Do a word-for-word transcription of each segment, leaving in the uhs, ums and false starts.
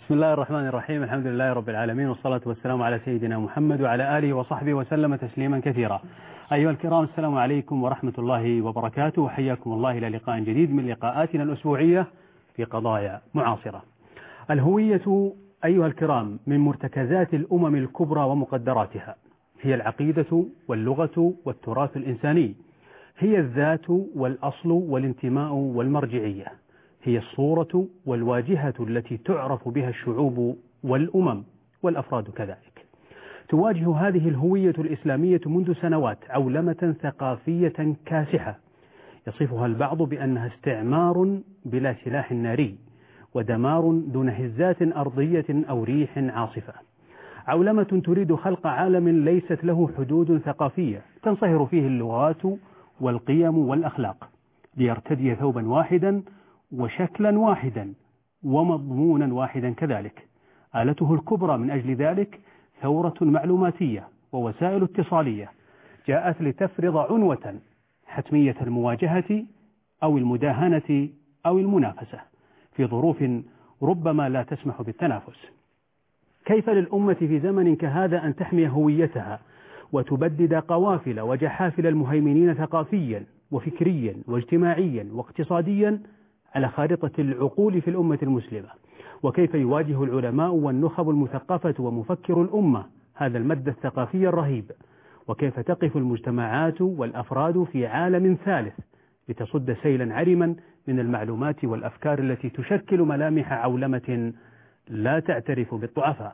بسم الله الرحمن الرحيم. الحمد لله رب العالمين، والصلاة والسلام على سيدنا محمد وعلى آله وصحبه وسلم تسليما كثيرا. أيها الكرام، السلام عليكم ورحمة الله وبركاته، وحياكم الله إلى لقاء جديد من لقاءاتنا الأسبوعية في قضايا معاصرة. الهوية أيها الكرام من مرتكزات الأمم الكبرى ومقدراتها، هي العقيدة واللغة والتراث الإنساني، هي الذات والأصل والانتماء والمرجعية، هي الصورة والواجهة التي تعرف بها الشعوب والأمم والأفراد كذلك. تواجه هذه الهوية الإسلامية منذ سنوات عولمة ثقافية كاسحة، يصفها البعض بأنها استعمار بلا سلاح ناري، ودمار دون هزات أرضية أو ريح عاصفة. عولمة تريد خلق عالم ليست له حدود ثقافية تنصهر فيه اللغات والقيم والأخلاق، ليرتدي ثوبا واحدا وشكلا واحدا ومضمونا واحدا كذلك. آلته الكبرى من أجل ذلك ثورة معلوماتية ووسائل اتصالية جاءت لتفرض عنوة حتمية المواجهة أو المداهنة أو المنافسة في ظروف ربما لا تسمح بالتنافس. كيف للأمة في زمن كهذا أن تحمي هويتها وتبدد قوافل وجحافل المهيمنين ثقافيا وفكريا واجتماعيا واقتصاديا على خارطة العقول في الأمة المسلمة؟ وكيف يواجه العلماء والنخب المثقفة ومفكر الأمة هذا المد الثقافي الرهيب؟ وكيف تقف المجتمعات والأفراد في عالم ثالث لتصد سيلا عرما من المعلومات والأفكار التي تشكل ملامح عولمة لا تعترف بالضعفاء؟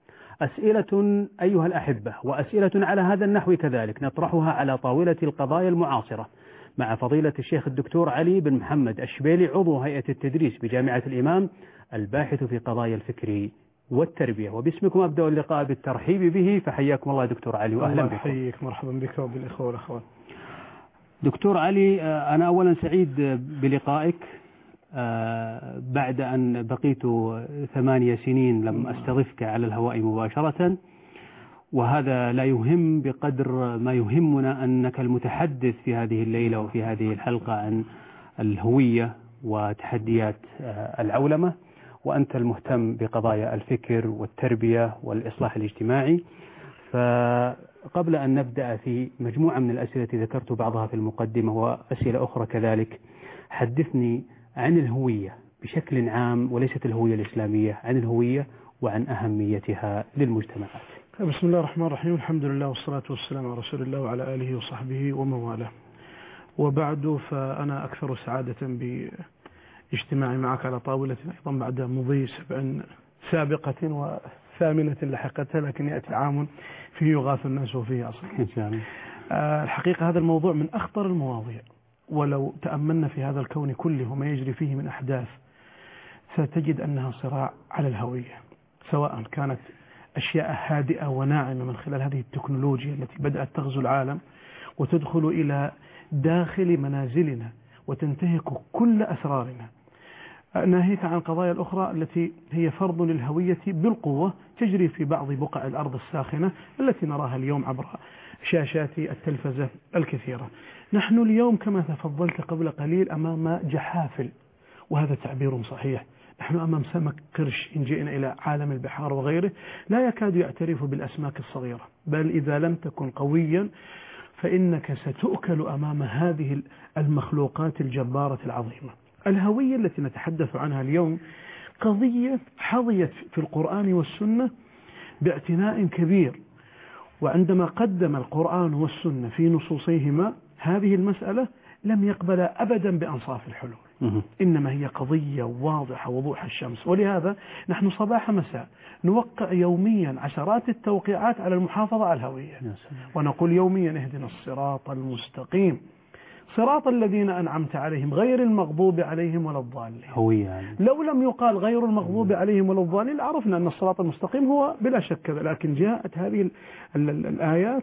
أسئلة أيها الأحبة، وأسئلة على هذا النحو كذلك نطرحها على طاولة القضايا المعاصرة مع فضيلة الشيخ الدكتور علي بن محمد الشبيلي، عضو هيئة التدريس بجامعة الإمام، الباحث في قضايا الفكر والتربية. وباسمكم أبدأ اللقاء بالترحيب به، فحياكم الله دكتور علي وأهلا بكم. حييك، مرحبا بك وبالإخوة والأخوات. دكتور علي، أنا أولا سعيد بلقائك بعد أن بقيت ثمانية سنين لم أستضفك على الهواء مباشرة، وهذا لا يهم بقدر ما يهمنا أنك المتحدث في هذه الليلة وفي هذه الحلقة عن الهوية وتحديات العولمة، وأنت المهتم بقضايا الفكر والتربية والإصلاح الاجتماعي. فقبل أن نبدأ في مجموعة من الأسئلة ذكرت بعضها في المقدمة وأسئلة أخرى كذلك، حدثني عن الهوية بشكل عام، وليست الهوية الإسلامية، عن الهوية وعن أهميتها للمجتمعات. بسم الله الرحمن الرحيم، الحمد لله والصلاة والسلام على رسول الله وعلى آله وصحبه ومن والاه. وبعد، فأنا أكثر سعادة باجتماعي معك على طاولة أيضا بعد مضي سبع سابقة وثامنة لحقتها، لكن يأتي عام فيه يغاث الناس وفيه أصل إن شاء الله. الحقيقة هذا الموضوع من أخطر المواضيع، ولو تأملنا في هذا الكون كله وما يجري فيه من أحداث ستجد أنها صراع على الهوية، سواء كانت أشياء هادئة وناعمة من خلال هذه التكنولوجيا التي بدأت تغزو العالم وتدخل إلى داخل منازلنا وتنتهك كل أسرارنا، ناهيك عن القضايا الأخرى التي هي فرض للهوية بالقوة تجري في بعض بقع الأرض الساخنة التي نراها اليوم عبر شاشات التلفزة الكثيرة. نحن اليوم كما تفضلت قبل قليل أمام جحافل، وهذا تعبير صحيح. نحن أمام سمك قرش إن جئنا إلى عالم البحار وغيره لا يكاد يعترف بالأسماك الصغيرة، بل إذا لم تكن قويا فإنك ستؤكل أمام هذه المخلوقات الجبارة العظيمة. الهوية التي نتحدث عنها اليوم قضية حظيت في القرآن والسنة باعتناء كبير، وعندما قدم القرآن والسنة في نصوصيهما هذه المسألة لم يقبل أبدا بأنصاف الحلول، إنما هي قضية واضحة وضوح الشمس. ولهذا نحن صباح مساء نوقع يوميا عشرات التوقيعات على المحافظة على الهوية، ونقول يوميا اهدنا الصراط المستقيم صراط الذين أنعمت عليهم غير المغضوب عليهم ولا الضالين. هوية يعني. لو لم يقال غير المغضوب عليهم ولا الضالين عرفنا أن الصراط المستقيم هو بلا شك كذا، لكن جاءت هذه الآيات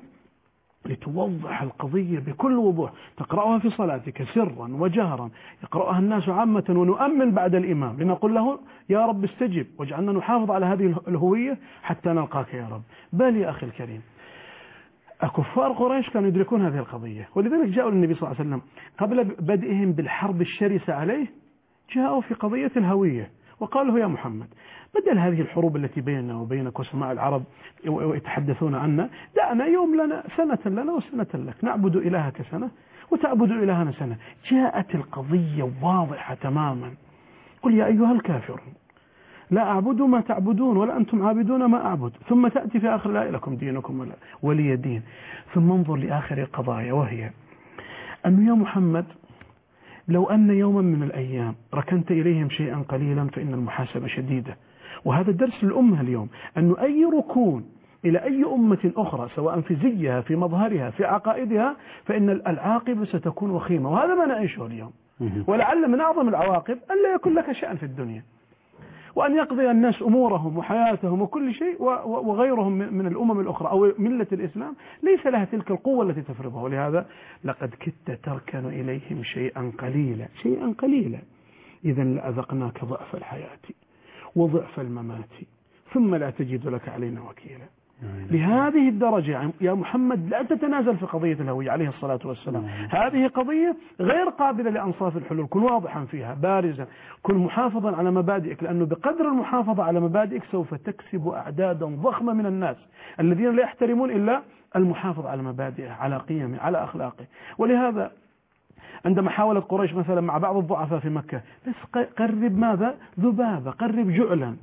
لتوضح القضية بكل وضوح. تقرأها في صلاتك سرا وجهرا، يقرأها الناس عامة، ونؤمن بعد الإمام لنقول له يا رب استجب واجعلنا نحافظ على هذه الهوية حتى نلقاك يا رب. بل يا أخي الكريم، كفار قريش كانوا يدركون هذه القضية، ولذلك جاءوا للنبي صلى الله عليه وسلم قبل بدئهم بالحرب الشرسة عليه، جاءوا في قضية الهوية وقال له يا محمد بدل هذه الحروب التي بيننا وبينك وسماء العرب ويتحدثون عنا، دعنا يوم لنا سنة لنا وسنة لك، نعبد إلهك سنة وتعبد إلهنا سنة. جاءت القضية واضحة تماما. قل يا أيها الكافرون لا أعبد ما تعبدون ولا أنتم عابدون ما أعبد، ثم تأتي في آخر لا لكم دينكم ولا ولي دين. ثم انظر لآخر القضايا، وهي أنه يا محمد لو أن يوما من الأيام ركنت إليهم شيئا قليلا فإن المحاسبة شديدة. وهذا درس للأمة اليوم، أنه أي ركون إلى أي أمة أخرى سواء في زيها في مظهرها في عقائدها فإن العاقبة ستكون وخيمة، وهذا ما نعيشه اليوم. ولعل من أعظم العواقب أن لا يكون لك شأن في الدنيا، وأن يقضي الناس أمورهم وحياتهم وكل شيء، وغيرهم من الأمم الأخرى أو ملة الإسلام ليس لها تلك القوة التي تفرضها. ولهذا لقد كدت تركن إليهم شيئا قليلا شيئا قليلا إذا لأذقناك ضعف الحياة وضعف الممات ثم لا تجد لك علينا وكيلا. لهذه الدرجة يا محمد لا تتنازل في قضية الهوية عليه الصلاة والسلام. هذه قضية غير قابلة لأنصاف الحلول. كن واضحا فيها بارزا، كن محافظا على مبادئك، لأنه بقدر المحافظة على مبادئك سوف تكسب أعدادا ضخمة من الناس الذين لا يحترمون إلا المحافظ على مبادئه على قيمه على أخلاقه. ولهذا عندما حاولت قريش مثلا مع بعض الضعفاء في مكة، بس قرب ماذا؟ ذبابة، قرب جعلا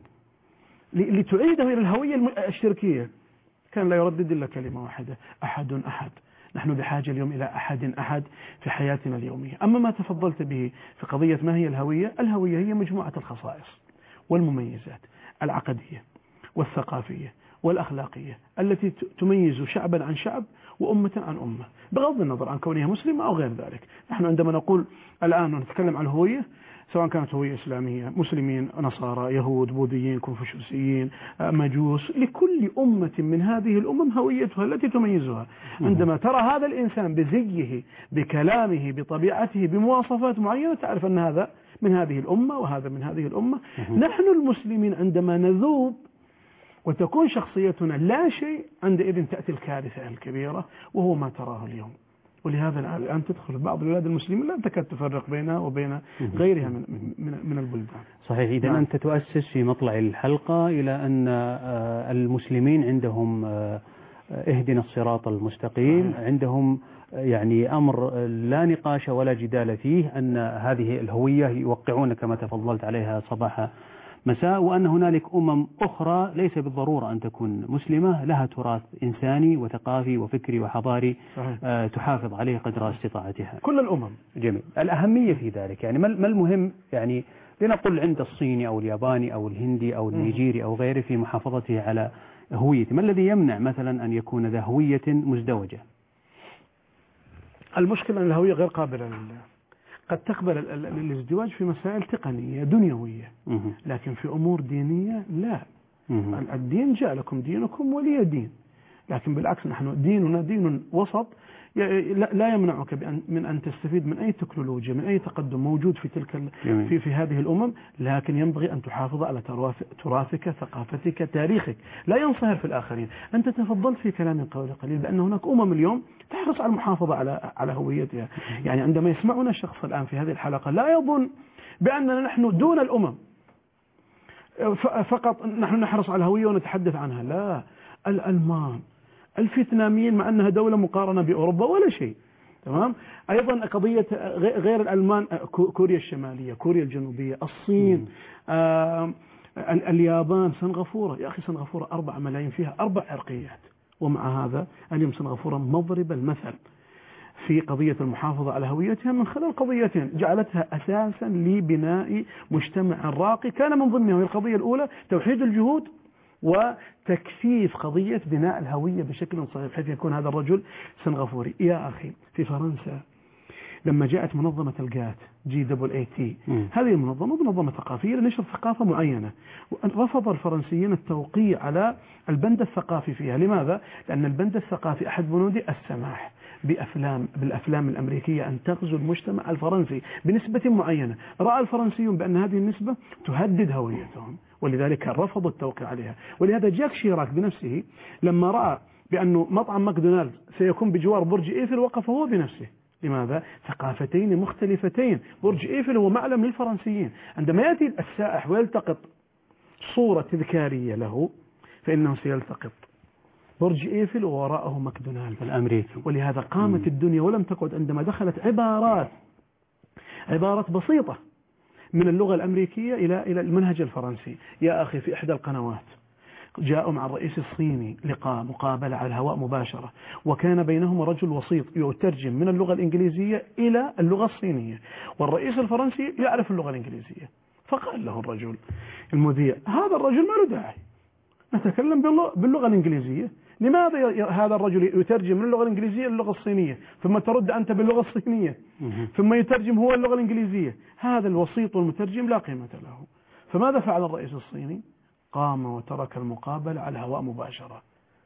لتعيده إلى الهوية الشركية، كان لا يردد إلا كلمة واحدة: أحد أحد. نحن بحاجة اليوم إلى أحد أحد في حياتنا اليومية. أما ما تفضلت به في قضية ما هي الهوية، الهوية هي مجموعة الخصائص والمميزات العقدية والثقافية والأخلاقية التي تميز شعبا عن شعب وأمة عن أمة، بغض النظر عن كونها مسلمة أو غير ذلك. نحن عندما نقول الآن نتكلم عن الهوية، سواء كانت هوية إسلامية، مسلمين، نصارى، يهود، بوذيين، كونفوشيوسيين، مجوس، لكل أمة من هذه الأمم هويتها التي تميزها. عندما ترى هذا الإنسان بزيه بكلامه بطبيعته بمواصفات معينة تعرف أن هذا من هذه الأمة وهذا من هذه الأمة. نحن المسلمين عندما نذوب وتكون شخصيتنا لا شيء، عندئذ تأتي الكارثة الكبيرة وهو ما تراه اليوم. ولهذا الآن تدخل بعض البلاد المسلمين لا تكاد تفرق بينها وبين غيرها من من من البلدان. صحيح. إذا نعم. أنت تؤسس في مطلع الحلقة إلى أن المسلمين عندهم اهدنا الصراط المستقيم، صحيح. عندهم يعني أمر لا نقاش ولا جدال فيه، أن هذه الهوية يوقعون كما تفضلت عليها صباح مساء، وأن هنالك أمم أخرى ليس بالضرورة أن تكون مسلمة لها تراث إنساني وثقافي وفكري وحضاري آه تحافظ عليه قدر استطاعتها. كل الأمم. جميل. الأهمية في ذلك يعني ما المهم، يعني لنقل عند الصيني أو الياباني أو الهندي أو النيجيري أو غيره في محافظته على هويته، ما الذي يمنع مثلا أن يكون ذا هوية مزدوجة؟ المشكلة أن الهوية غير قابلة لله. قد تقبل الازدواج في مسائل تقنية دنيوية، لكن في أمور دينية لا. الدين جاء لكم دينكم ولي دين، لكن بالعكس نحن ديننا دين وسط لا يمنعك من أن تستفيد من أي تكنولوجيا من أي تقدم موجود في تلك في في هذه الأمم، لكن ينبغي أن تحافظ على تراثك ثقافتك تاريخك، لا ينصهر في الآخرين. أنت تفضلت في كلام قولي قليل بأن هناك أمم اليوم تحرص على المحافظة على على هويتها. يعني عندما يسمعنا الشخص الآن في هذه الحلقة لا يظن بأننا نحن دون الأمم فقط نحن نحرص على الهوية ونتحدث عنها، لا. الألمان، الفيتناميين مع أنها دولة مقارنة بأوروبا ولا شيء، تمام. أيضا قضية غير الألمان، كوريا الشمالية، كوريا الجنوبية، الصين، آه اليابان، سنغافورة. يا أخي سنغافورة أربع ملايين فيها أربع عرقيات، ومع هذا اليوم سنغافورة مضرب المثل في قضية المحافظة على هويتها من خلال قضيتين جعلتها أساسا لبناء مجتمع راقي، كان من ضمنها القضية الأولى توحيد الجهود وتكثيف قضية بناء الهوية بشكل صحيح بحيث يكون هذا الرجل سنغافوري. يا أخي في فرنسا لما جاءت منظمة الجات جي دبل اي تي، هذه المنظمة منظمة ثقافية لنشر ثقافة معينة، رفض الفرنسيين التوقيع على البند الثقافي فيها. لماذا؟ لأن البند الثقافي أحد بنوده السماح بأفلام بالأفلام الأمريكية أن تغزو المجتمع الفرنسي بنسبة معينة. رأى الفرنسيون بأن هذه النسبة تهدد هويتهم، ولذلك رفضوا التوقيع عليها. ولهذا جاك شيراك بنفسه لما رأى بأنه مطعم ماكدونالدز سيكون بجوار برج إيفل وقف هو بنفسه لماذا؟ ثقافتين مختلفتين. برج إيفل هو معلم للفرنسيين. عندما يأتي السائح ويلتقط صورة تذكارية له فإنه سيلتقط برج إيفل ووراءه ماكدونالدز الأمريكي. ولهذا قامت الدنيا ولم تقعد عندما دخلت عبارات عبارات بسيطة من اللغة الأمريكية إلى إلى المنهج الفرنسي. يا أخي في إحدى القنوات جاءوا مع الرئيس الصيني لقاء مقابلة على الهواء مباشرة، وكان بينهما رجل وسيط يترجم من اللغة الإنجليزية إلى اللغة الصينية، والرئيس الفرنسي يعرف اللغة الإنجليزية. فقال له الرجل المذيع: هذا الرجل ما له داعي، نتكلم باللغة الإنجليزية، لماذا هذا الرجل يترجم من اللغة الإنجليزية إلى اللغة الصينية ثم ترد أنت باللغة الصينية ثم يترجم هو اللغة الإنجليزية؟ هذا الوسيط والمترجم لا قيمة له. فماذا فعل الرئيس الصيني؟ قام وترك المقابلة على الهواء مباشرة.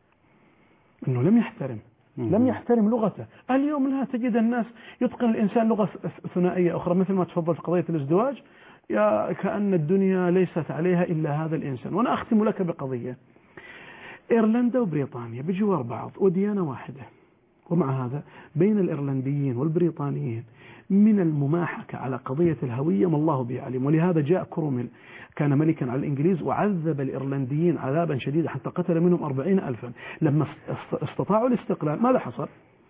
إنه لم يحترم لم يحترم لغته. اليوم لا تجد الناس يتقن الإنسان لغة ثنائية أخرى، مثل ما تفضل في قضية الازدواج، يا كأن الدنيا ليست عليها إلا هذا الإنسان. وأنا أختم لك بقضية: إيرلندا وبريطانيا بجوار بعض وديانة واحدة، ومع هذا بين الإيرلنديين والبريطانيين من المماحكة على قضية الهوية ما الله به عليم. ولهذا جاء كروميل كان ملكا على الإنجليز وعذب الإيرلنديين عذابا شديدا حتى قتل منهم أربعين ألفا. لما استطاعوا الاستقلال ماذا حصل؟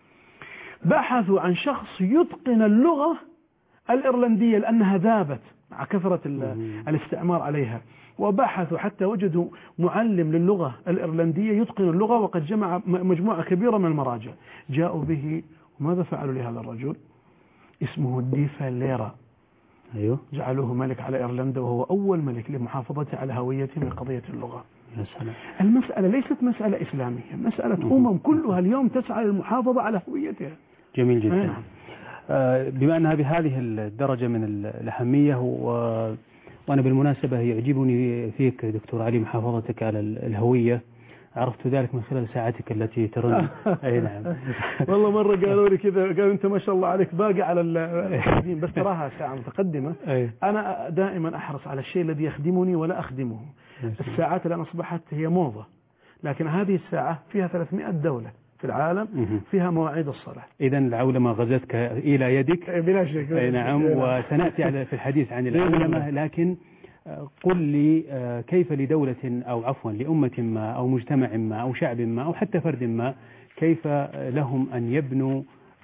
بحثوا عن شخص يتقن اللغة الإيرلندية لأنها ذابت مع كثرة الاستعمار عليها، وبحثوا حتى وجدوا معلم للغة الإيرلندية يتقن اللغة، وقد جمع مجموعة كبيرة من المراجع. جاءوا به، وماذا فعلوا لهذا الرجل؟ اسمه ديفاليرا. أيوه. جعلوه ملك على إيرلندا، وهو أول ملك لمحافظته على هويته من قضية اللغة. يا سلام. المسألة ليست مسألة إسلامية، مسألة أمم كلها اليوم تسعى للمحافظة على هويتها. جميل جدا. آه بما أنها بهذه الدرجة من الأهمية، و... وأنا بالمناسبة يعجبني فيك دكتور علي محافظتك على الهوية، عرفت ذلك من خلال ساعتك التي ترن. أي نعم. والله مرة قالوا لي كذا، قالوا أنت ما شاء الله عليك باقي على القديم، بس تراها ساعة متقدمة. أنا دائما أحرص على الشيء الذي يخدمني ولا أخدمه. الساعات الآن أصبحت هي موضة، لكن هذه الساعة فيها ثلاثمائة دولة في العالم فيها مواعيد الصلاة. إذا العولمة غزتك إلى يدك بلا شك. أي نعم. وسنأتي على في الحديث عن العولمة، لكن قل لي كيف لدولة أو عفوا لأمة ما أو مجتمع ما أو شعب ما أو حتى فرد ما، كيف لهم أن يبنوا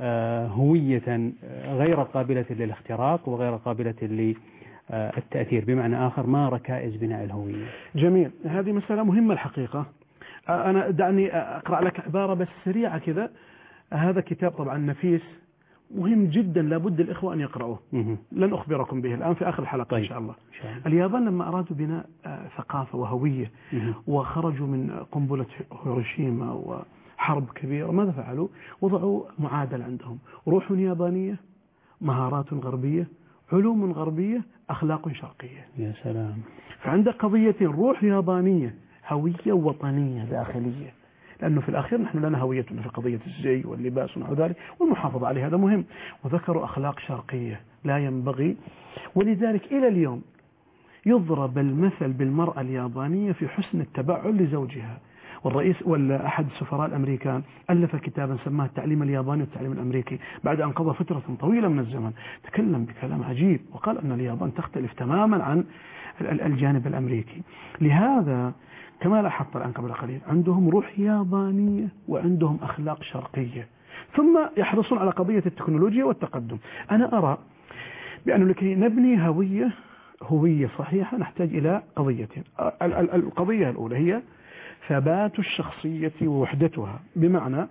هوية غير قابلة للاختراق وغير قابلة للتأثير، بمعنى آخر ما ركائز بناء الهوية؟ جميل، هذه مسألة مهمة الحقيقة. أنا دعني أقرأ لك عبارة بس سريعة كذا. هذا كتاب طبعا نفيس مهم جدا، لابد الإخوة أن يقرأوه. لن أخبركم به الآن في آخر الحلقة. طيب. إن شاء الله. شاء الله. اليابان لما أرادوا بناء ثقافة وهوية وخرجوا من قنبلة هيروشيما وحرب كبيرة، ماذا فعلوا؟ وضعوا معادلة عندهم: روح يابانية، مهارات غربية، علوم غربية، أخلاق شرقية. يا سلام. فعند قضيتين: روح يابانية، هوية وطنية داخلية، لأنه في الأخير نحن لنا هويتنا في قضية الزي واللباس ونحو ذلك، والمحافظة عليه هذا مهم. وذكروا أخلاق شرقية لا ينبغي، ولذلك إلى اليوم يضرب المثل بالمرأة اليابانية في حسن التبعل لزوجها. والرئيس ولا أحد السفراء الأمريكان ألف كتابا سماه التعليم الياباني والتعليم الأمريكي، بعد أن قضى فترة طويلة من الزمن. تكلم بكلام عجيب وقال أن اليابان تختلف تماما عن الجانب الأمريكي. لهذا كما لاحظت الآن قبل قليل عندهم روح يابانية وعندهم أخلاق شرقية، ثم يحرصون على قضية التكنولوجيا والتقدم. أنا أرى بأنه لكي نبني هوية هوية صحيحة نحتاج إلى قضيتين. القضية الأولى هي ثبات الشخصية ووحدتها، بمعنى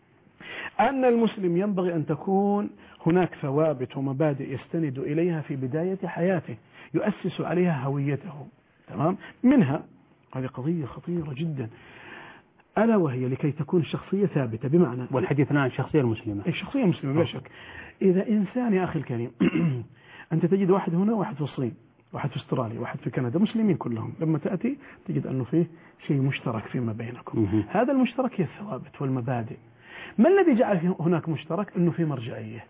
أن المسلم ينبغي أن تكون هناك ثوابت ومبادئ يستند إليها في بداية حياته يؤسس عليها هويته. تمام؟ منها هذه قضية خطيرة جدا، ألا وهي لكي تكون الشخصية ثابتة، بمعنى والحديثنا عن الشخصية المسلمة. الشخصية المسلمة بلا شك. إذا إنسان يا أخي الكريم أنت تجد واحد هنا، واحد في الصين، واحد في استراليا، واحد في كندا، مسلمين كلهم، لما تأتي تجد أنه فيه شيء مشترك فيما بينكم. مه. هذا المشترك هي الثوابت والمبادئ. ما الذي جعل هناك مشترك؟ أنه في مرجعية.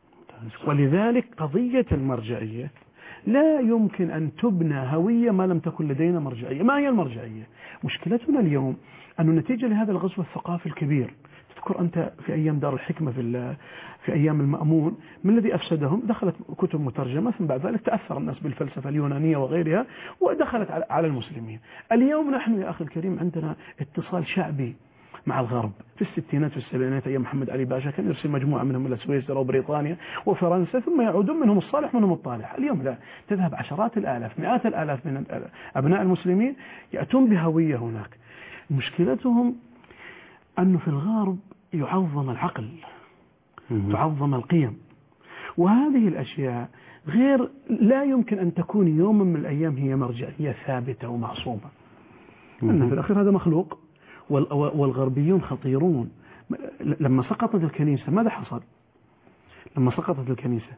ولذلك قضية المرجعية لا يمكن أن تبنى هوية ما لم تكن لدينا مرجعية. ما هي المرجعية؟ مشكلتنا اليوم أنه نتيجة لهذا الغزو الثقافي الكبير اذكر أنت في أيام دار الحكمة في في أيام المأمون من الذي أفسدهم؟ دخلت كتب مترجمة، ثم بعد ذلك تأثر الناس بالفلسفة اليونانية وغيرها ودخلت على المسلمين. اليوم نحن يا أخي الكريم عندنا اتصال شعبي مع الغرب. في الستينات والسبعينات أيام محمد علي باشا كان يرسل مجموعة منهم إلى سويسرا وبريطانيا وفرنسا، ثم يعودون منهم الصالح منهم الطالح. اليوم لا، تذهب عشرات الآلاف مئات الآلاف من أبناء المسلمين يأتون بهوية هناك. مشكلتهم أنه في الغرب يعظم العقل، تعظم القيم، وهذه الأشياء غير لا يمكن أن تكون يوما من الأيام هي مرجعية ثابتة ومعصومة. أن في الأخير هذا مخلوق، والغربيون خطيرون. لما سقطت الكنيسة ماذا حصل؟ لما سقطت الكنيسة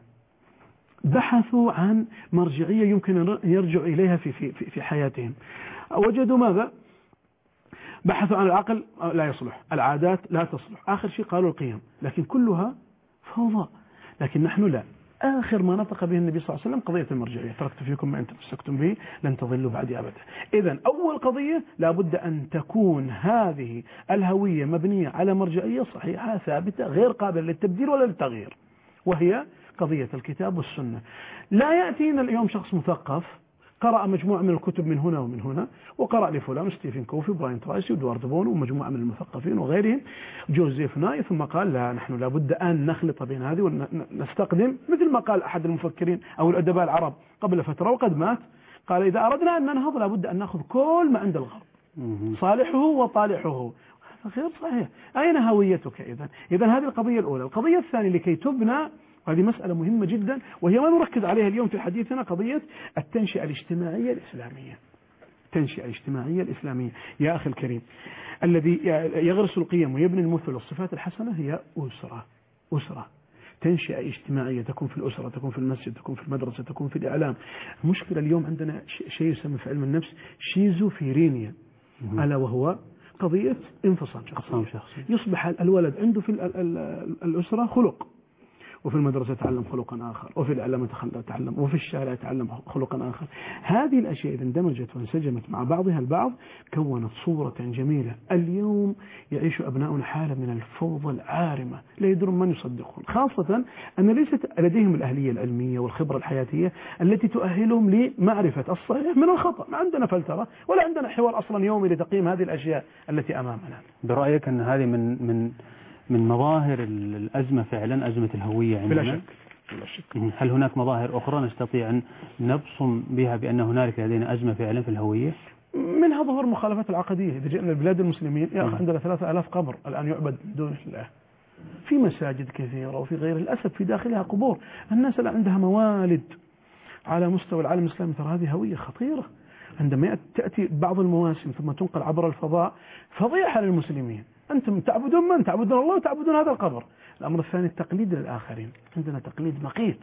بحثوا عن مرجعية يمكن أن يرجعوا إليها في في في حياتهم. وجدوا ماذا؟ بحثوا عن العقل لا يصلح، العادات لا تصلح، آخر شيء قالوا القيم، لكن كلها فوضى. لكن نحن لا، آخر ما نطق به النبي صلى الله عليه وسلم قضية المرجعية، تركت فيكم ما أن تمسكتم به لن تضلوا بعدي أبدا. إذن أول قضية لابد أن تكون هذه الهوية مبنية على مرجعية صحيحة ثابتة غير قابلة للتبديل ولا للتغيير، وهي قضية الكتاب والسنة. لا يأتينا اليوم شخص مثقف قرأ مجموعة من الكتب من هنا ومن هنا، وقرأ لفلان ستيفن كوفي وبراين ترايسي ودوارد بون ومجموعة من المثقفين وغيرهم جوزيف ناي، ثم قال لا، نحن لابد أن نخلط بين هذه ونستخدم مثل ما قال أحد المفكرين أو الأدباء العرب قبل فترة وقد مات، قال إذا أردنا أن ننهض لابد أن نأخذ كل ما عند الغرب صالحه وطالحه. هذا غير صحيح. أين هويتك إذن؟ إذن هذه القضية الأولى. القضية الثانية لكي تبنى، وهذه مسألة مهمة جدا وهي ما نركز عليها اليوم في حديثنا، قضية التنشئة الاجتماعية الإسلامية. التنشئة الاجتماعية الإسلامية يا أخي الكريم، الذي يغرس القيم ويبني المثل والصفات الحسنة هي أسرة. أسرة تنشئة اجتماعية تكون في الأسرة، تكون في المسجد، تكون في المدرسة، تكون في الإعلام. المشكلة اليوم عندنا شيء يسمى في علم النفس شيزوفرينيا، ألا وهو قضية انفصام شخصي. يصبح الولد عنده في الأسرة خلق، وفي المدرسة يتعلم خلقا آخر، وفي الإعلام يتعلم، وفي الشارع يتعلم خلقا آخر. هذه الأشياء إذا اندمجت وانسجمت مع بعضها البعض كونت صورة جميلة. اليوم يعيش أبناؤنا حالة من الفوضى العارمة، لا يدرون من يصدقون، خاصة أن ليست لديهم الأهلية العلمية والخبرة الحياتية التي تؤهلهم لمعرفة الصحيح من الخطأ. ما عندنا فلترة ولا عندنا حوار أصلا يومي لتقييم هذه الأشياء التي أمامنا. برأيك أن هذه من من من مظاهر الأزمة فعلا، أزمة الهوية عندنا؟ بلا شك. بلا شك. هل هناك مظاهر أخرى نستطيع أن نبصم بها بأن هنالك لدينا أزمة فعلا في الهوية؟ منها ظهور المخالفات العقدية. إذا جئنا البلاد المسلمين يا أخي عندنا ثلاثة آلاف قبر الآن يعبد من دون الله، في مساجد كثيرة وفي غير الأسف في داخلها قبور. الناس اللي عندها موالد على مستوى العالم الإسلامي، ترى هذه هوية خطيرة. عندما تأتي بعض المواسم ثم تنقل عبر الفضاء فضيحة للمسلمين. أنتم تعبدون من؟ تعبدون الله وتعبدون هذا القبر. الأمر الثاني التقليد للآخرين. عندنا تقليد مقيت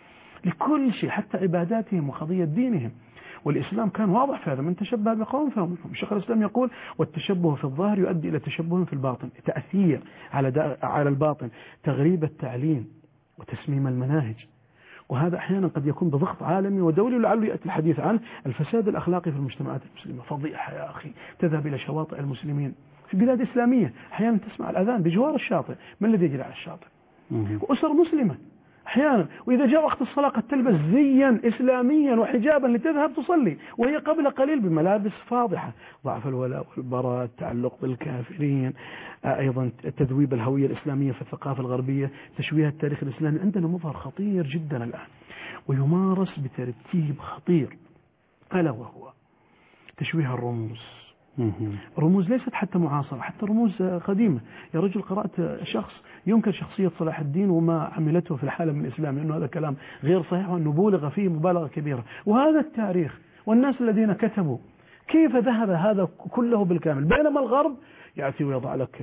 لكل شيء حتى عباداتهم وقضية دينهم، والإسلام كان واضح في هذا، من تشبه بقوم فهو منهم. الشيخ الإسلام يقول والتشبه في الظاهر يؤدي إلى تشبه في الباطن، تأثير على على الباطن، تغريب التعليم وتسميم المناهج. وهذا أحيانا قد يكون بضغط عالمي ودولي، ولعله يأتي الحديث عن الفساد الأخلاقي في المجتمعات المسلمة. فضيحة يا أخي، تذهب إلى شواطئ المسلمين في بلاد إسلامية أحيانا تسمع الأذان بجوار الشاطئ، من الذي يجري على الشاطئ؟ وأسر مسلمة أحيانا، وإذا جاء وقت الصلاة قد تلبس زيا إسلاميا وحجابا لتذهب تصلي، وهي قبل قليل بملابس فاضحة. ضعف الولاء والبراء، التعلق بالكافرين، أيضا تذويب الهوية الإسلامية في الثقافة الغربية، تشويه التاريخ الإسلامي. عندنا مظهر خطير جدا الآن ويمارس بترتيب خطير، ألا وهو تشويه الرموز. رموز ليست حتى معاصرة، حتى رموز قديمة. يا رجل قرأت شخص ينكر شخصية صلاح الدين وما عملته في العالم الإسلامي، أنه هذا كلام غير صحيح وأنه بولغ فيه مبالغة كبيرة. وهذا التاريخ والناس الذين كتبوا كيف ذهب هذا كله بالكامل، بينما الغرب يأتي ويضع لك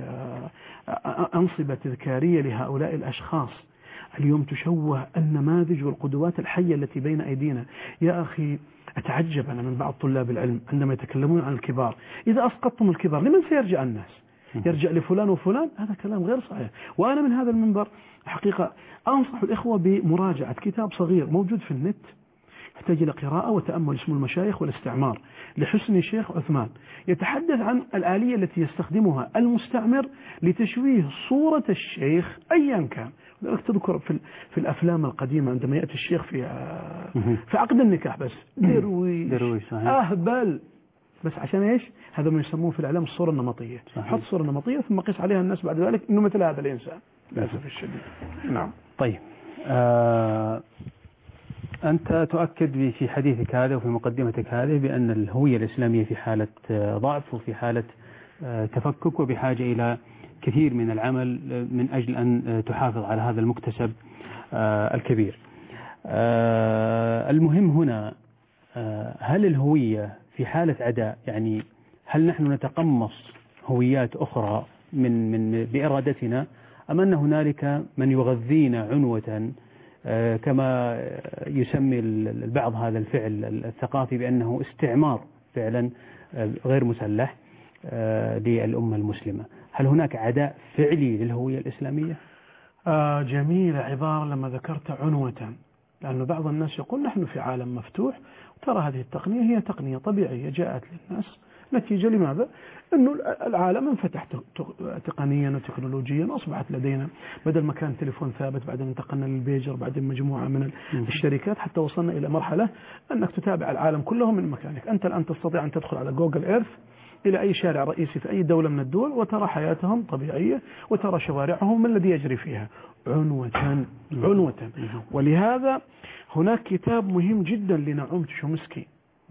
أنصبة تذكارية لهؤلاء الأشخاص. اليوم تشوه النماذج والقدوات الحية التي بين أيدينا. يا أخي أتعجب أنا من بعض طلاب العلم عندما يتكلمون عن الكبار، إذا أسقطتم الكبار لمن سيرجع الناس؟ يرجع لفلان وفلان؟ هذا كلام غير صحيح. وأنا من هذا المنبر حقيقة أنصح الإخوة بمراجعة كتاب صغير موجود في النت، يحتاج إلى قراءة وتأمل. اسمه المشايخ والاستعمار لحسن الشيخ عثمان، يتحدث عن الآلية التي يستخدمها المستعمر لتشويه صورة الشيخ أيا كان. تذكر في في الأفلام القديمة عندما يأتي الشيخ في في عقد النكاح بس درويش, درويش أهبل، بس عشان إيش؟ هذا ما يسموه في الإعلام الصورة النمطية. حط صورة نمطية ثم قيس عليها الناس بعد ذلك إنه مثل هذا الإنسان للأسف الشديد. نعم. طيب آه أنت تؤكد في حديثك هذا وفي مقدمتك هذه بأن الهوية الإسلامية في حالة ضعف وفي حالة تفكك وبحاجة إلى كثير من العمل من أجل أن تحافظ على هذا المكتسب الكبير. المهم هنا هل الهوية في حالة عداء، يعني هل نحن نتقمص هويات أخرى من من بإرادتنا، أم أن هنالك من يغذينا عنوة كما يسمي البعض هذا الفعل الثقافي بأنه استعمار فعلا غير مسلح للأمة المسلمة؟ هل هناك عداء فعلي للهوية الإسلامية؟ آه جميلة عبارة لما ذكرت عنوة، لأنه بعض الناس يقول نحن في عالم مفتوح، وترى هذه التقنية هي تقنية طبيعية جاءت للناس نتيجة لماذا؟ أنه العالم انفتح تقنيا وتكنولوجيا، أصبحت لدينا بدل ما كان تليفون ثابت بعدين انتقلنا للبيجر، بعدين مجموعة من الشركات حتى وصلنا إلى مرحلة أنك تتابع العالم كله من مكانك. أنت الآن تستطيع أن تدخل على جوجل إيرث إلى أي شارع رئيسي في أي دولة من الدول وترى حياتهم طبيعية وترى شوارعهم ما الذي يجري فيها عنوة عنوة. ولهذا هناك كتاب مهم جدا لنعوم تشومسكي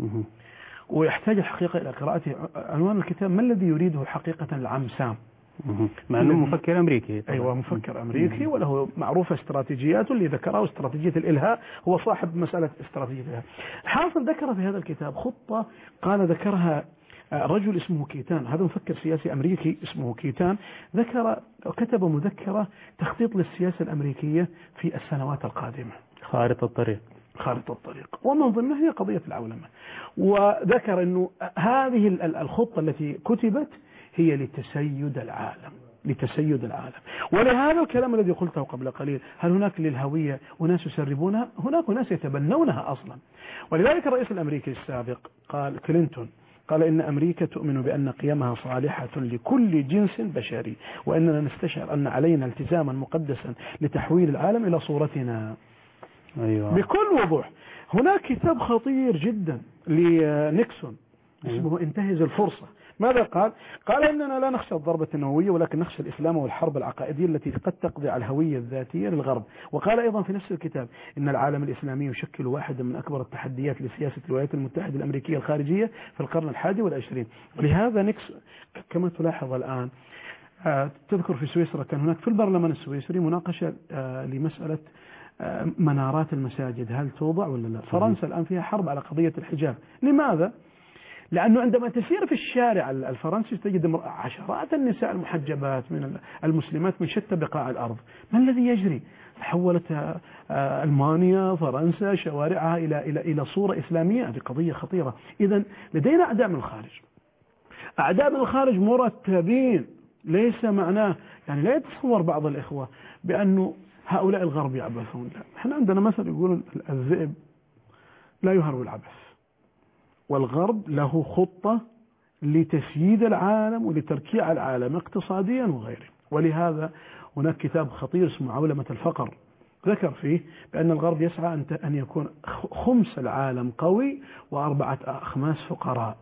ويحتاج الحقيقة إلى قراءته. عنوان الكتاب ما الذي يريده حقيقة العم سام، مع أنه مفكر أمريكي طبعا. أيوة مفكر أمريكي وله معروفة استراتيجياته اللي ذكرها، استراتيجية الإلهاء، هو صاحب مسألة استراتيجية الإلهاء. حاصل ذكر في هذا الكتاب خطة قال ذكرها رجل اسمه كيتان، هذا مفكر سياسي أمريكي اسمه كيتان، ذكر كتب مذكرة تخطيط للسياسة الأمريكية في السنوات القادمة، خارطة الطريق خارطة الطريق، ومن ضمنها هي قضية العولمة. وذكر أنه هذه الخطة التي كتبت هي لتسيد العالم، لتسيد العالم. ولهذا الكلام الذي قلته قبل قليل، هل هناك للهوية وناس يسربونها؟ هناك ناس يتبنونها أصلا. ولذلك الرئيس الأمريكي السابق قال كلينتون قال إن أمريكا تؤمن بأن قيمها صالحة لكل جنس بشري، وأننا نستشعر أن علينا التزاما مقدسا لتحويل العالم إلى صورتنا. أيوة. بكل وضوح. هناك كتاب خطير جدا لنيكسون اسمه انتهز الفرصة. ماذا قال؟ قال إننا لا نخشى الضربة النووية ولكن نخشى الإسلام والحرب العقائدية التي قد تقضي على الهوية الذاتية للغرب. وقال أيضا في نفس الكتاب إن العالم الإسلامي يشكل واحدا من أكبر التحديات لسياسة الولايات المتحدة الأمريكية الخارجية في القرن الحادي والعشرين. ولهذا نيكسون كما تلاحظ الآن تذكر في سويسرا كان هناك في البرلمان السويسري مناقشة لمسألة منارات المساجد هل توضع ولا لا. فرنسا الآن فيها حرب على قضية الحجاب. لماذا؟ لأنه عندما تسير في الشارع الفرنسي تجد عشرات النساء المحجبات من المسلمات من شتى بقاع الأرض. ما الذي يجري؟ تحولت ألمانيا فرنسا شوارعها إلى إلى إلى صورة إسلامية. هذه قضية خطيرة. إذا لدينا أعداء من الخارج، أعداء من الخارج مرتبين. ليس معناه يعني لا يتصور بعض الإخوة بأنه هؤلاء الغرب يعبثون. لا، احنا عندنا مثل يقولون الذئب لا يهرب العبث، والغرب له خطة لتسييد العالم ولتركيع العالم اقتصاديا وغيره. ولهذا هناك كتاب خطير اسمه عولمة الفقر ذكر فيه بأن الغرب يسعى أن يكون خمس العالم قوي وأربعة أخماس فقراء.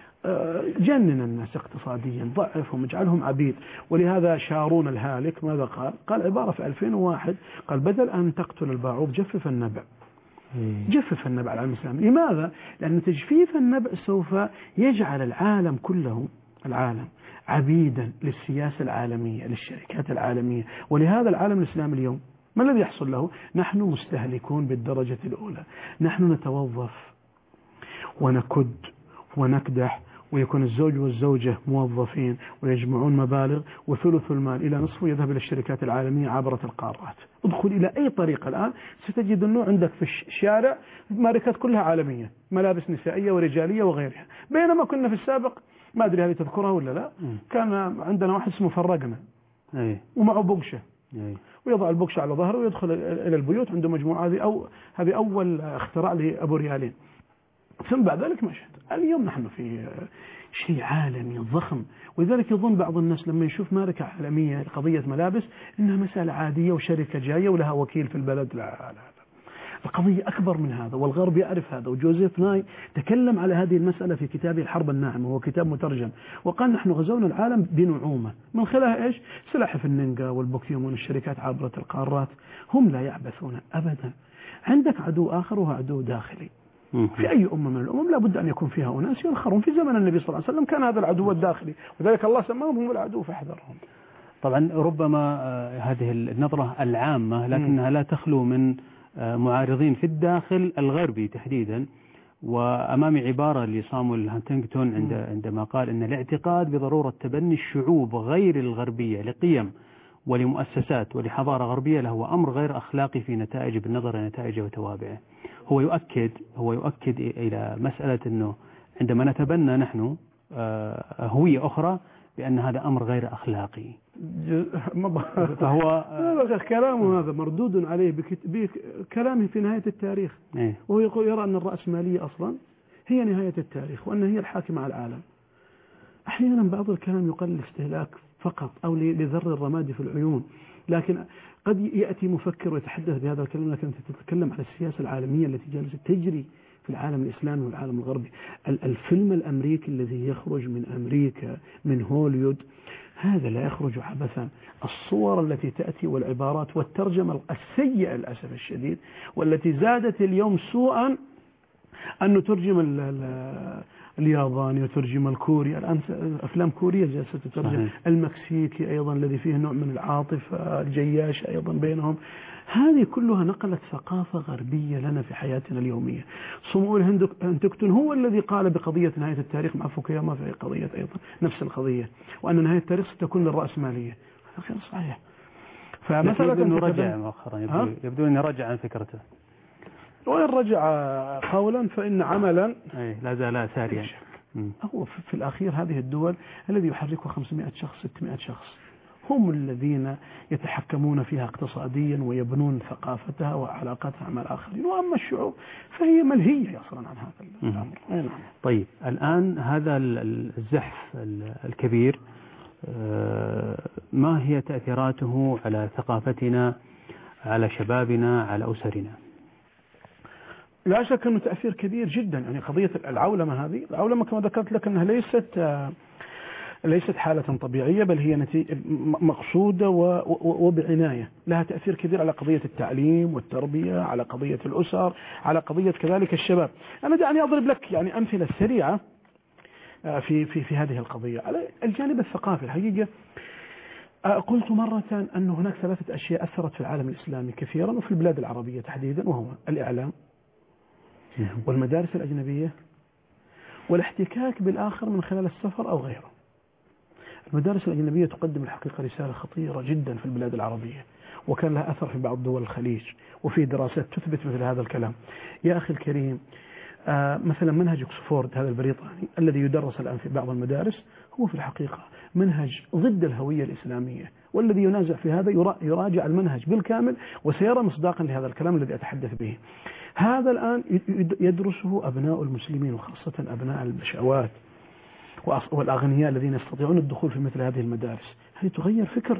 جنن الناس اقتصاديا، ضعفهم، اجعلهم عبيد. ولهذا شارون الهالك ماذا قال؟ قال عبارة في ألفين وواحد قال بدل أن تقتل البعوض جفف النبع. جفف النبع على الإسلام. لماذا؟ لأن تجفيف النبع سوف يجعل العالم كله العالم عبيدا للسياسة العالمية، للشركات العالمية. ولهذا العالم الإسلامي اليوم ما الذي يحصل له؟ نحن مستهلكون بالدرجة الأولى. نحن نتوظف ونكد ونكدح، ويكون الزوج والزوجة موظفين ويجمعون مبالغ، وثلث المال إلى نصفه يذهب إلى الشركات العالمية عبر القارات. ادخل إلى أي طريق الآن ستجد أنه عندك في الشارع ماركات كلها عالمية، ملابس نسائية ورجالية وغيرها. بينما كنا في السابق ما أدري هذه تذكرها ولا لا، كان عندنا واحد اسمه فرقنا ومعه بقشة ويضع البوكس على ظهره ويدخل إلى البيوت. عنده مجموعة، هذه أو هذه أول اختراع لأبو ريالين. ثم بعد ذلك مشت. اليوم نحن في شيء عالمي ضخم، ولذلك يظن بعض الناس لما يشوف ماركة عالمية قضية ملابس إنها مسألة عادية وشركة جاية ولها وكيل في البلد. لا لا لا، القضية أكبر من هذا، والغرب يعرف هذا. وجوزيف ناي تكلم على هذه المسألة في كتابه الحرب الناعمة، وهو كتاب مترجم، وقال نحن غزونا العالم بنعومة من خلال إيش؟ سلاحف النينجا والبوكيمون، الشركات عبر القارات. هم لا يعبثون أبدا. عندك عدو آخر وهو عدو داخلي. في أي أمة من الأمم لا بد أن يكون فيها أناس ينخرون. في زمن النبي صلى الله عليه وسلم كان هذا العدو الداخلي، وذلك الله سماهم هم العدو فاحذرهم. طبعا ربما هذه النظرة العامة لكنها لا تخلو من معارضين في الداخل الغربي تحديدا. وأمامي عبارة لصامويل هانتنغتون عند عندما قال إن الاعتقاد بضرورة تبني الشعوب غير الغربية لقيم ولمؤسسات ولحضارة غربية له أمر غير أخلاقي في نتائج بالنظر لنتائجه وتوابعه. هو يؤكد هو يؤكد إلى مسألة أنه عندما نتبنى نحن هوية أخرى بأن هذا أمر غير أخلاقي. فهو كلامه هذا مردود عليه بكلامه في نهاية التاريخ. وهو يقول يرى أن الرأسمالية أصلا هي نهاية التاريخ وأن هي الحاكمة على العالم. أحيانا بعض الكلام يقل الاستهلاك فقط أو لذر الرماد في العيون، لكن قد يأتي مفكر ويتحدث بهذا الكلام، لكن أنت تتكلم عن السياسة العالمية التي جالسة تجري في العالم الإسلامي والعالم الغربي. الفيلم الأمريكي الذي يخرج من أمريكا من هوليود هذا لا يخرج عبثا. الصور التي تأتي والعبارات والترجمة السيئة للأسف الشديد، والتي زادت اليوم سوءا أن نترجم الياباني وترجم الكوري. الآن أفلام كورية جالسة تترجم، المكسيكي أيضا الذي فيه نوع من العاطفة، الجياش أيضا بينهم. هذه كلها نقلت ثقافة غربية لنا في حياتنا اليومية. صامويل هانتنغتون هو الذي قال بقضية نهاية التاريخ مع فوكوياما في قضية أيضا نفس القضية، وأن نهاية التاريخ ستكون للرأسمالية. هذا غير صحيح. فمثلا أنه رجع مؤخرا، يبدو, يبدو أنه رجع عن فكرته. وإن رجع قولا فإن عملا أي لا زال ساريا. هو في الأخير هذه الدول الذي يحركها خمسمائة شخص ستمائة شخص هم الذين يتحكمون فيها اقتصاديا ويبنون ثقافتها وعلاقتها مع الآخرين، وأما الشعوب فهي ملهية أصلا عن هذا الأمر. طيب الآن هذا الزحف الكبير ما هي تأثيراته على ثقافتنا، على شبابنا، على أسرنا؟ لا شك أنه تأثير كبير جدا. يعني قضية العولمة هذه، العولمة كما ذكرت لك أنها ليست ليست حالة طبيعية، بل هي نتيجة مقصودة وبعناية. لها تأثير كبير على قضية التعليم والتربية، على قضية الأسر، على قضية كذلك الشباب. أنا دعني أضرب لك يعني أمثلة سريعة في في في هذه القضية. على الجانب الثقافي الحقيقة قلت مرة أن هناك ثلاثة أشياء أثرت في العالم الإسلامي كثيرا وفي البلاد العربية تحديدا، وهو الإعلام والمدارس الأجنبية والاحتكاك بالآخر من خلال السفر أو غيره. المدارس الأجنبية تقدم الحقيقة رسالة خطيرة جدا في البلاد العربية، وكان لها أثر في بعض دول الخليج، وفي دراسات تثبت مثل هذا الكلام. يا أخي الكريم، آه مثلا منهج أكسفورد هذا البريطاني الذي يدرس الآن في بعض المدارس هو في الحقيقة منهج ضد الهوية الإسلامية، والذي ينازع في هذا يراجع المنهج بالكامل وسيرى مصداقا لهذا الكلام الذي أتحدث به. هذا الآن يدرسه أبناء المسلمين، وخاصة أبناء البشوات والأغنياء الذين يستطيعون الدخول في مثل هذه المدارس. هذه تغير فكر.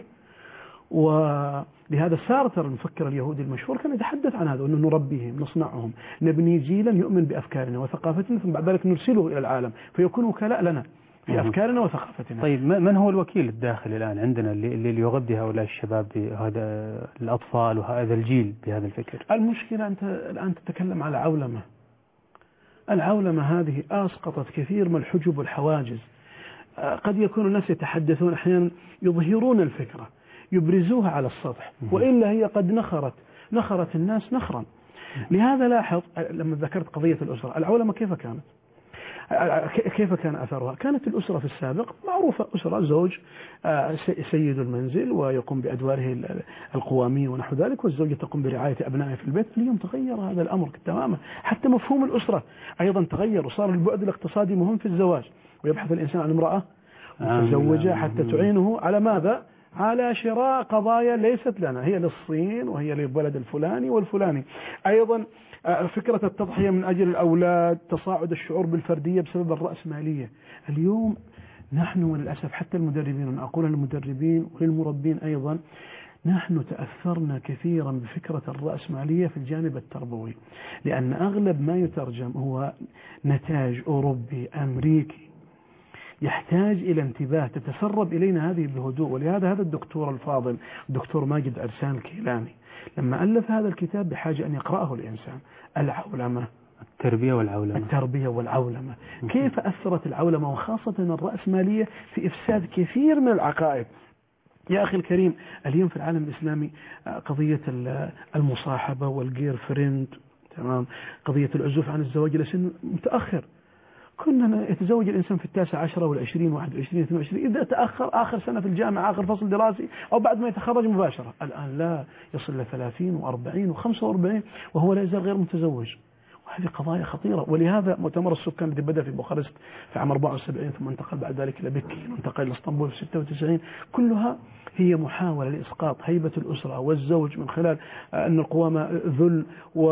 ولهذا سارتر المفكر اليهودي المشهور كان يتحدث عن هذا، أنه نربيهم، نصنعهم، نبني جيلا يؤمن بأفكارنا وثقافتنا، ثم بعد ذلك نرسله إلى العالم فيكون وكلاء لنا في أفكارنا وثقافتنا. طيب من هو الوكيل الداخلي الآن عندنا اللي يغذي هؤلاء الشباب بهذا الأطفال وهذا الجيل بهذا الفكر؟ المشكلة أنت الآن تتكلم على عولمة. العولمة هذه أسقطت كثير من الحجب والحواجز. قد يكون الناس يتحدثون أحيانا يظهرون الفكرة، يبرزوها على السطح، وإلا هي قد نخرت نخرت الناس نخرا. لهذا لاحظ لما ذكرت قضية الأسرة، العولمة كيف كانت؟ كيف كان أثرها؟ كانت الأسرة في السابق معروفة، أسرة زوج سيد المنزل ويقوم بأدواره القوامية ونحو ذلك، والزوجة تقوم برعاية أبنائها في البيت. اليوم تغير هذا الأمر تماما، حتى مفهوم الأسرة أيضا تغير، وصار البعد الاقتصادي مهم في الزواج، ويبحث الإنسان عن امرأة متزوجة حتى تعينه على ماذا؟ على شراء قضايا ليست لنا، هي للصين وهي للبلد الفلاني والفلاني. أيضا فكرة التضحية من أجل الأولاد، تصاعد الشعور بالفردية بسبب الرأسمالية. اليوم نحن وللأسف حتى المدربين، أنا أقول للمدربين وللمربين أيضا، نحن تأثرنا كثيرا بفكرة الرأسمالية في الجانب التربوي، لأن أغلب ما يترجم هو نتاج أوروبي أمريكي يحتاج إلى انتباه، تتسرب إلينا هذه بهدوء. ولهذا هذا الدكتور الفاضل دكتور ماجد عرسان الكيلاني لما ألف هذا الكتاب بحاجة أن يقرأه الإنسان، العولمة، التربية والعولمة التربية والعولمة، كيف أثرت العولمة وخاصة الرأسمالية في إفساد كثير من العقائد. يا أخي الكريم، اليوم في العالم الإسلامي قضية المصاحبة والجير فريند، تمام، قضية العزوف عن الزواج لسن متأخر. كنا يتزوج الإنسان في التاسع عشرة والعشرين واحد وعشرين اثنين وعشرين، إذا تأخر آخر سنة في الجامعة آخر فصل دراسي أو بعد ما يتخرج مباشرة. الآن لا، يصل لثلاثين وأربعين وخمسة وأربعين وهو لا يزال غير متزوج، وهذه قضايا خطيرة. ولهذا مؤتمر السكان الذي بدأ في بوخارست في عام أربعة وسبعين ثم انتقل بعد ذلك إلى بكين وانتقل إلى اسطنبول في ستة وتسعين، كلها هي محاولة لإسقاط هيبة الأسرة والزوج من خلال أن القوامة ذل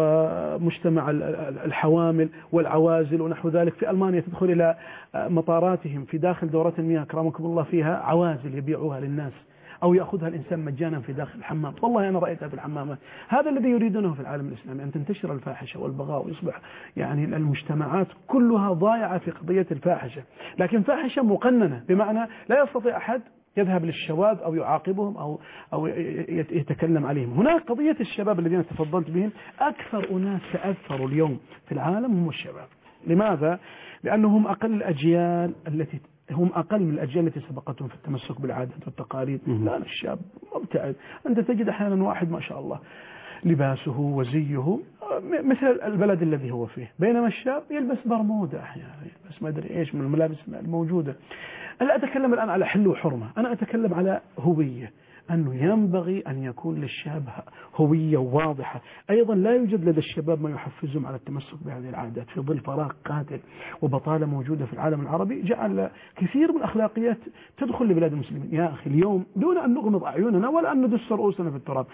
ومجتمع الحوامل والعوازل ونحو ذلك. في ألمانيا تدخل إلى مطاراتهم في داخل دورات المياه أكرمكم الله فيها عوازل يبيعوها للناس أو يأخذها الإنسان مجانا في داخل الحمام. والله أنا رأيتها في الحمامات. هذا الذي يريدونه في العالم الإسلامي، أن تنتشر الفاحشة والبغاء ويصبح يعني المجتمعات كلها ضائعة في قضية الفاحشة، لكن فاحشة مقننة، بمعنى لا يستطيع أحد يذهب للشباب أو يعاقبهم أو أو يتكلم عليهم. هناك قضية الشباب الذين تفضلت بهم، أكثر أناس تأثروا اليوم في العالم هم الشباب. لماذا؟ لأنهم أقل الأجيال التي هم أقل من الأجيال التي سبقتهم في التمسك بالعادات والتقاليد. لا، الشاب مبتعد. أنت تجد أحيانا واحد ما شاء الله لباسه وزيه مثل البلد الذي هو فيه، بينما الشاب يلبس برمودا أحيانا، يلبس ما أدري إيش من الملابس الموجودة. أنا أتكلم الآن على حل وحرمة، أنا أتكلم على هوية، أنه ينبغي أن يكون للشاب هوية واضحة. أيضا لا يوجد لدى الشباب ما يحفزهم على التمسك بهذه العادات في ظل فراغ قاتل وبطالة موجودة في العالم العربي، جعل كثير من الأخلاقيات تدخل لبلاد المسلمين. يا أخي اليوم دون أن نغمض أعيننا ولا أن ندس رؤوسنا في التراب،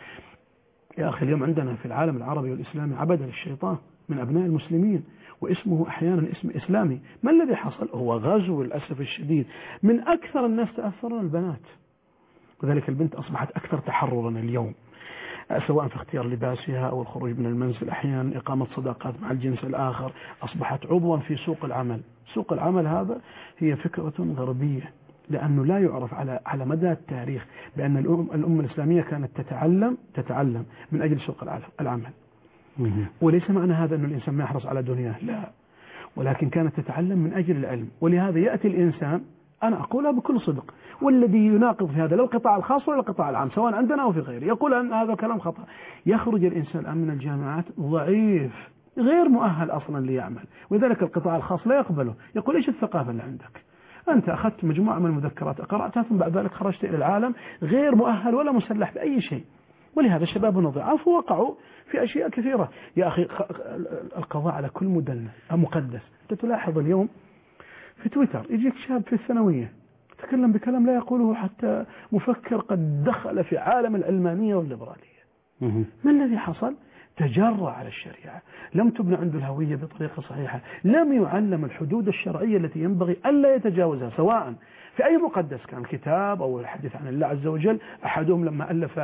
يا أخي اليوم عندنا في العالم العربي والإسلامي عبد للشيطان من أبناء المسلمين، واسمه أحيانا اسم إسلامي. ما الذي حصل؟ هو غزو للأسف الشديد. من أكثر الناس تأثرنا البنات، وذلك البنت أصبحت أكثر تحررا اليوم، سواء في اختيار لباسها أو الخروج من المنزل، أحيانا إقامة صداقات مع الجنس الآخر، أصبحت عضوا في سوق العمل. سوق العمل هذا هي فكرة غربية، لأنه لا يعرف على على مدى التاريخ بأن الأمة الأمة الإسلامية كانت تتعلم تتعلم من أجل سوق العمل. وليس معنى هذا أن الإنسان ما يحرص على دنياه، لا، ولكن كانت تتعلم من أجل العلم. ولهذا يأتي الإنسان، أنا أقولها بكل صدق، والذي يناقض في هذا لا القطاع الخاص ولا القطاع العام سواء عندنا أو في غيره، يقول أن هذا كلام خطأ. يخرج الإنسان الآن من الجامعات ضعيف غير مؤهل أصلا ليعمل، ولذلك القطاع الخاص لا يقبله، يقول إيش الثقافة اللي عندك؟ أنت أخذت مجموعة من المذكرات قرأتها ثم بعد ذلك خرجت إلى العالم غير مؤهل ولا مسلح بأي شيء. ولهذا شبابنا ضعاف ووقعوا في أشياء كثيرة. يا أخي القضاء على كل مدنس مقدس. أنت تلاحظ اليوم في تويتر يجيك شاب في الثانوية تكلم بكلام لا يقوله حتى مفكر قد دخل في عالم العلمانية والليبرالية. ما الذي حصل؟ تجرأ على الشريعة، لم تبنى عنده الهوية بطريقة صحيحة، لم يعلم الحدود الشرعية التي ينبغي ألا يتجاوزها سواء في أي مقدس كان، كتاب أو الحديث عن الله عز وجل. أحدهم لما ألف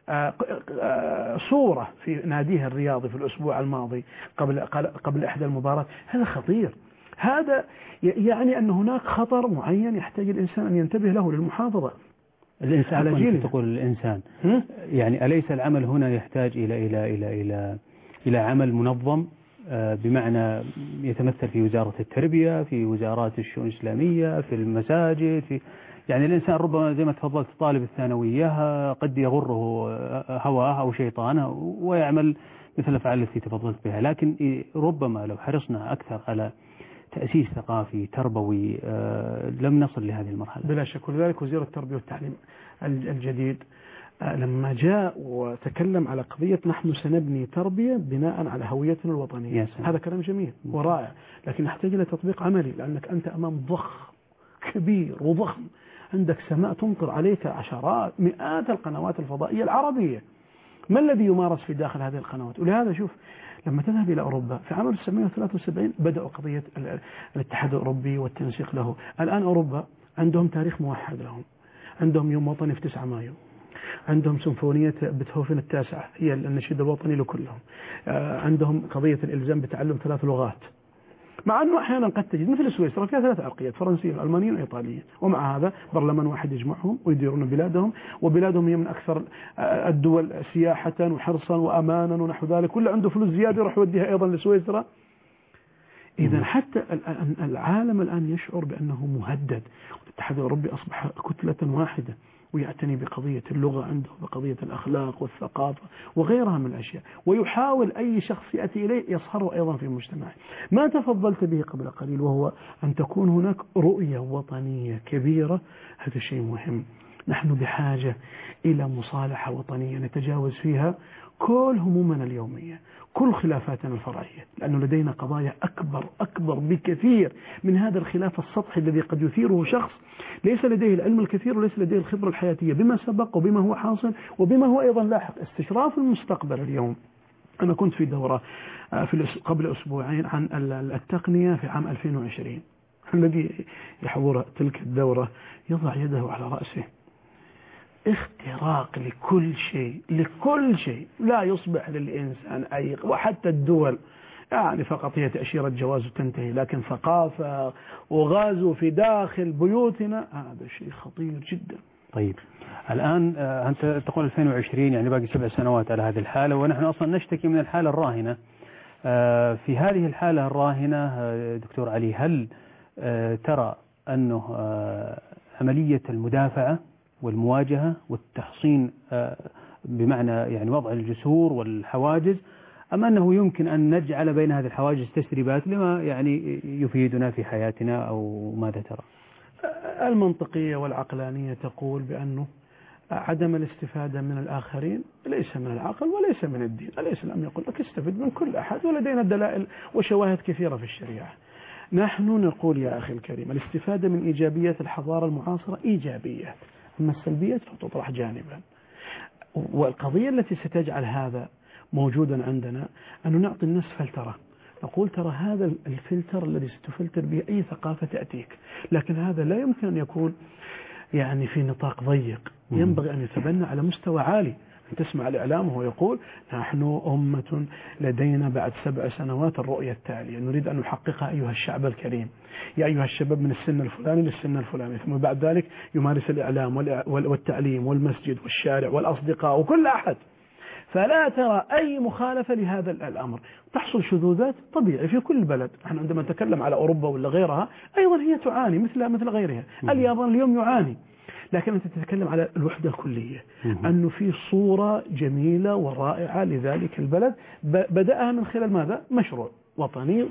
صورة في ناديه الرياضي في الأسبوع الماضي قبل قبل إحدى المباريات، هذا خطير. هذا يعني أن هناك خطر معين يحتاج الإنسان أن ينتبه له للمحافظة. الإنسان على جيل تقول الإنسان يعني أليس العمل هنا يحتاج إلى إلى إلى إلى إلى عمل منظم، بمعنى يتمثل في وزارة التربية، في وزارات الشؤون الإسلامية، في المساجد، في يعني الإنسان ربما زي ما تفضلت طالب الثانوية قد يغره هواه أو شيطانه ويعمل مثل الأفعال التي تفضلت بها، لكن ربما لو حرصنا أكثر على تأسيس ثقافي تربوي لم نصل لهذه المرحلة. بلا شك. ولذلك وزير التربية والتعليم الجديد لما جاء وتكلم على قضية نحن سنبني تربية بناء على هويتنا الوطنية، هذا كلام جميل ورائع، لكن يحتاج إلى تطبيق عملي، لأنك أنت أمام ضخ كبير وضخم عندك سماء تمطر عليك عشرات مئات القنوات الفضائية العربية. ما الذي يمارس في داخل هذه القنوات؟ ولهذا شوف لما تذهب إلى أوروبا في عام ألف وتسعمئة وثلاثة وسبعين بدأوا قضية الاتحاد الأوروبي والتنسيق له. الآن أوروبا عندهم تاريخ موحد لهم، عندهم يوم وطني في تسعة مايو، عندهم سيمفونية بيتهوفن التاسعة هي النشيد الوطني لكلهم، عندهم قضية الإلزام بتعلم ثلاث لغات، مع أنه أحيانا قد تجد مثل سويسرا فيها ثلاث أرقيات فرنسية وألمانية وإيطالية، ومع هذا برلمان واحد يجمعهم ويديرون بلادهم، وبلادهم هي من أكثر الدول سياحة وحرصا وأمانا ونحو ذلك، ولا عنده فلوس زيادة يروح يوديها أيضا لسويسرا. إذا حتى العالم الآن يشعر بأنه مهدد، والاتحاد الأوروبي أصبح كتلة واحدة ويعتني بقضية اللغة عنده، بقضية الأخلاق والثقافة وغيرها من الأشياء، ويحاول أي شخص يأتي إليه يصهره أيضا في مجتمعه. ما تفضلت به قبل قليل وهو أن تكون هناك رؤية وطنية كبيرة، هذا شيء مهم. نحن بحاجة إلى مصالحة وطنية نتجاوز فيها كل همومنا اليومية، كل خلافاتنا الفرعية، لأنه لدينا قضايا أكبر أكبر بكثير من هذا الخلاف السطحي الذي قد يثيره شخص ليس لديه العلم الكثير وليس لديه الخبرة الحياتية بما سبق وبما هو حاصل وبما هو أيضا لاحق. استشراف المستقبل اليوم، أنا كنت في دورة في قبل أسبوعين عن التقنية في عام ألفين وعشرين، الذي يحضر تلك الدورة يضع يده على رأسه، اختراق لكل شيء لكل شيء، لا يصبح للإنسان أي، وحتى الدول يعني فقط هي تأشيرة جواز وتنتهي، لكن ثقافة وغاز في داخل بيوتنا هذا شيء خطير جدا. طيب الآن أنت تقول ألفين وعشرين يعني باقي سبع سنوات على هذه الحالة، ونحن أصلا نشتكي من الحالة الراهنة. في هذه الحالة الراهنة دكتور علي، هل ترى أنه عملية المدافعة والمواجهة والتحصين بمعنى يعني وضع الجسور والحواجز، أم أنه يمكن أن نجعل بين هذه الحواجز تسريبات لما يعني يفيدنا في حياتنا، أو ماذا ترى؟ المنطقية والعقلانية تقول بأنه عدم الاستفادة من الآخرين ليس من العقل وليس من الدين. الإسلام يقول لك استفد من كل أحد، ولدينا دلائل وشواهد كثيرة في الشريعة. نحن نقول يا أخي الكريم الاستفادة من إيجابيات الحضارة المعاصرة إيجابيات، أما السلبيات فتطرح جانبا. والقضية التي ستجعل هذا موجودا عندنا أن نعطي الناس فلترة، نقول ترى هذا الفلتر الذي ستفلتر به أي ثقافة تأتيك، لكن هذا لا يمكن أن يكون يعني في نطاق ضيق، ينبغي أن يتبنى على مستوى عالي. تسمع الإعلام وهو يقول نحن أمة لدينا بعد سبع سنوات الرؤية التالية نريد أن نحققها أيها الشعب الكريم، يا أيها الشباب من السن الفلاني للسن الفلاني، ثم بعد ذلك يمارس الإعلام والتعليم والمسجد والشارع والأصدقاء وكل أحد، فلا ترى أي مخالفة لهذا الأمر. تحصل شذوذات طبيعي في كل بلد. نحن عندما نتكلم على أوروبا ولا غيرها أيضا هي تعاني مثل مثل غيرها. اليابان اليوم يعاني، لكن أنت تتكلم على الوحدة الكلية، أنه في صورة جميلة ورائعة لذلك البلد بدأها من خلال ماذا؟ مشروع وطني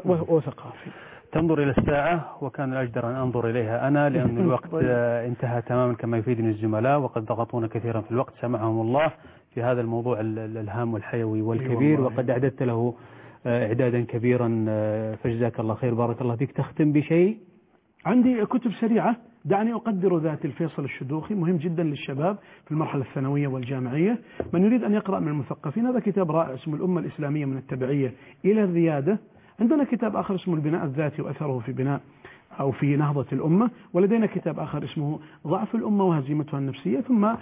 وثقافي. تنظر إلى الساعة وكان الأجدر أن أنظر إليها أنا، لأن الوقت انتهى تماما كما يفيدني الزملاء، وقد ضغطونا كثيرا في الوقت سمعهم الله في هذا الموضوع الهام والحيوي والكبير، وقد أعددت له إعدادا كبيرا، فجزاك الله خير. بارك الله فيك. تختم بشيء؟ عندي كتب سريعة. دعني أقدر ذات الفيصل الشدوخي، مهم جدا للشباب في المرحلة الثانوية والجامعية. من يريد أن يقرأ من المثقفين هذا كتاب رائع اسمه الأمة الإسلامية من التبعية إلى الريادة. عندنا كتاب آخر اسمه البناء الذاتي وأثره في بناء أو في نهضة الأمة، ولدينا كتاب آخر اسمه ضعف الأمة وهزيمتها النفسية، ثم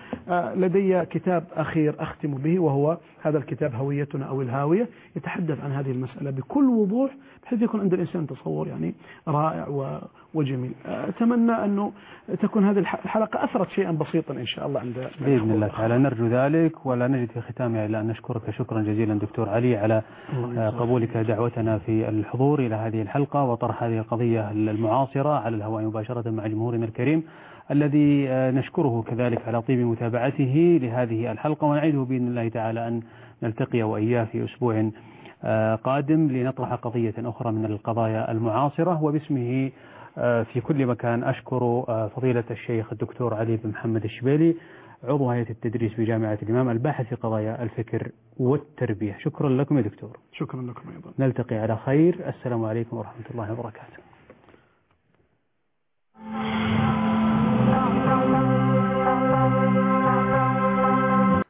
لدي كتاب أخير أختم به وهو هذا الكتاب هويتنا أو الهاوية، يتحدث عن هذه المسألة بكل وضوح بحيث يكون عند الإنسان تصور يعني رائع وجميل. أتمنى أنه تكون هذه الحلقة أثرت شيئا بسيطا إن شاء الله عند بإذن الله تعالى. نرجو ذلك، ولا نجد في ختامها إلا أن نشكرك شكرا جزيلا دكتور علي على قبولك دعوتنا في الحضور إلى هذه الحلقة وطرح هذه القضية المعاصرة على الهواء مباشرة مع جمهورنا الكريم، الذي نشكره كذلك على طيب متابعته لهذه الحلقة، ونعيده بإذن الله تعالى أن نلتقي وإياه في أسبوع قادم لنطرح قضية أخرى من القضايا المعاصرة. وباسمه في كل مكان أشكر فضيلة الشيخ الدكتور علي بن محمد الشبيلي، عضو هيئة التدريس بجامعة الإمام، الباحث في قضايا الفكر والتربية. شكرا لكم يا دكتور. شكرا لكم أيضا. نلتقي على خير. السلام عليكم ورحمة الله وبركاته.